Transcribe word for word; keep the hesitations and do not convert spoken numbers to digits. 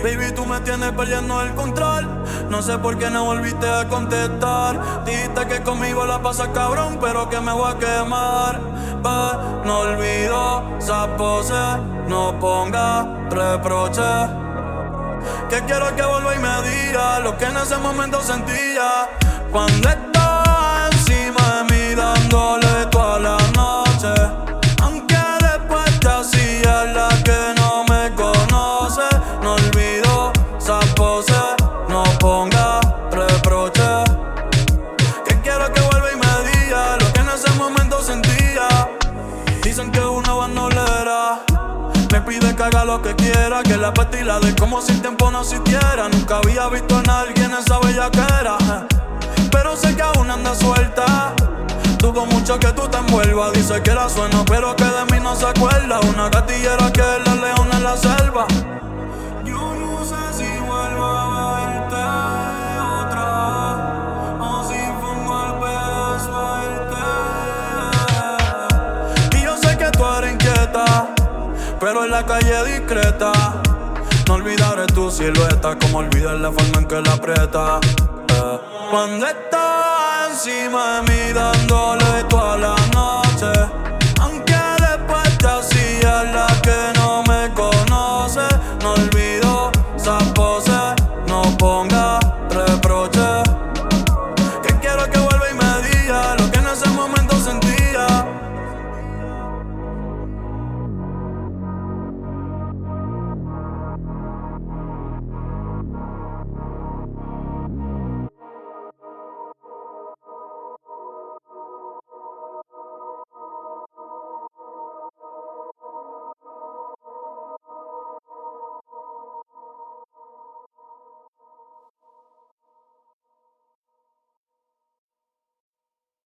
Baby, tú me tienes perdiendo el control. No sé por qué no volviste a contestar. Dijiste que conmigo la pasas cabrón, pero que me voy a quemar. Pa, no olvido esa pose, no ponga reproche. Que quiero que vuelva y me diga lo que en ese momento sentía. Cuando estaba encima de mí dándole toda la noche. Aunque después te hacía la que no me conoce. No olvido esa pose, no ponga reproche. Que quiero que vuelva y me diga lo que en ese momento sentía. Dicen que una bandolera me pide que haga lo que quiera, que la pastilla de como si el tiempo no existiera. Nunca había visto en alguien esa bellaquera, pero sé que aún anda suelta. Dudo mucho que tú te envuelvas. Dice que la suena pero que de mí no se acuerda. Una gatillera que es la leona en la selva. Yo no sé si vuelvo a verte otra, o si pongo el peso a verte. Y yo sé que tú eres inquieta, pero en la calle discreta. No olvidaré tu silueta, como olvidar la forma en que la aprieta. eh. Cuando estaba encima de mí dándole tu